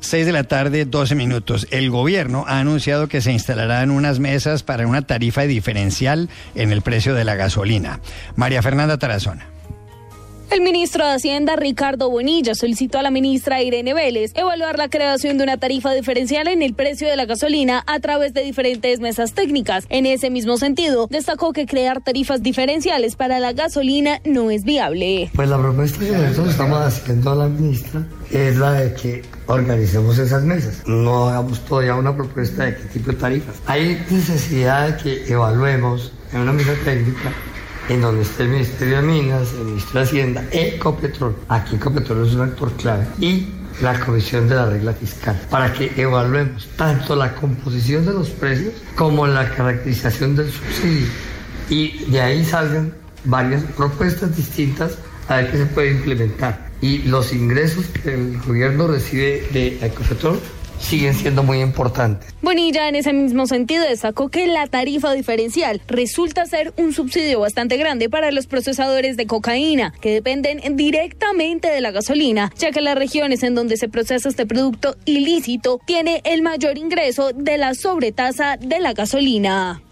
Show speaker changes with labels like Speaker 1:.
Speaker 1: 6:12 p.m. El gobierno ha anunciado que se instalarán unas mesas para una tarifa diferencial en el precio de la gasolina. María Fernanda Tarazona.
Speaker 2: El ministro de Hacienda, Ricardo Bonilla, solicitó a la ministra Irene Vélez evaluar la creación de una tarifa diferencial en el precio de la gasolina a través de diferentes mesas técnicas. En ese mismo sentido, destacó que crear tarifas diferenciales para la gasolina no es viable.
Speaker 3: Pues la propuesta que nosotros estamos haciendo a la ministra es la de que organicemos esas mesas. No hagamos todavía una propuesta de qué tipo de tarifas. Hay necesidad de que evaluemos en una mesa técnica en donde esté el Ministerio de Minas, el Ministerio de Hacienda, Ecopetrol. Aquí Ecopetrol es un actor clave. Y la Comisión de la Regla Fiscal, para que evaluemos tanto la composición de los precios como la caracterización del subsidio. Y de ahí salgan varias propuestas distintas a ver qué se puede implementar. Y los ingresos que el gobierno recibe de Ecopetrol siguen siendo muy importantes.
Speaker 2: Bonilla en ese mismo sentido destacó que la tarifa diferencial resulta ser un subsidio bastante grande para los procesadores de cocaína, que dependen directamente de la gasolina, ya que las regiones en donde se procesa este producto ilícito tiene el mayor ingreso de la sobretasa de la gasolina.